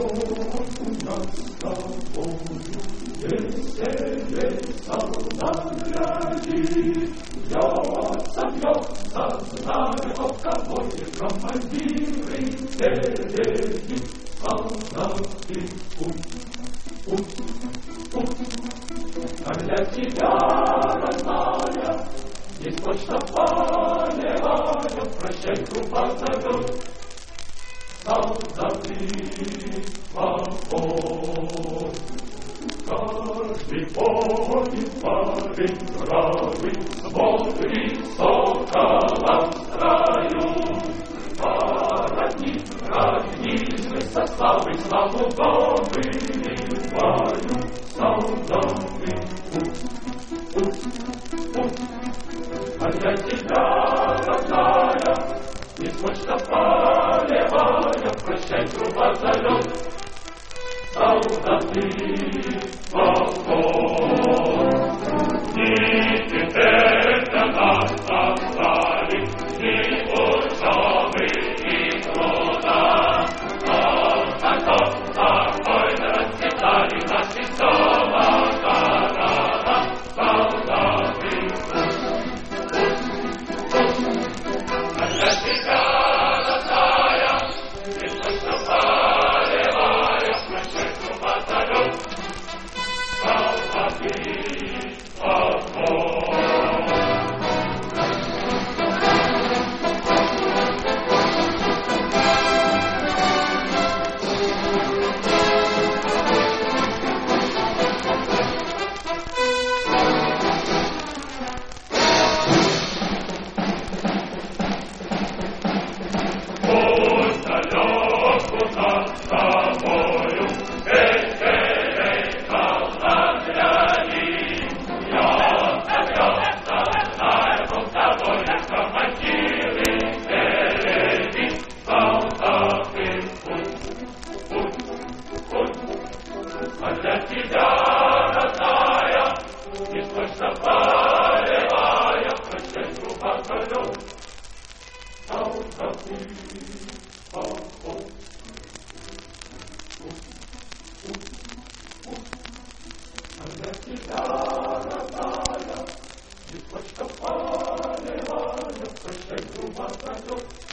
нас с тобою веселье солдат глядит. Бьется знамя полковое, командиры впереди. Солдатский путь. А для тебя, родная, есть почта полевая, прощай, группа зовет. Солдаты покой. Каждый поет парень бравый, смотрит сокола в строю. Воротник, родничный составы, славу вырываю. Солдаты путь. А для тебя, родная, есть почта полевая, прощай, труба зовет. Солдаты покой. И теперь для нас остались и учебы, и труда. Спокойно расцветали наши дома города. Солдаты путь. А для тебя, родная, есть почта полевая, прощай, труба зовет. Солдаты покой. Пусть далеко над тобою, солдат глядит. Бьется, знай, полковое, командиры впереди. Солдаты путь. А для тебя, родная, есть почта полевая, прощай, группа зовет. Солдаты покой. А для тебя, родная, есть почта полевая, прощай, группа зовет.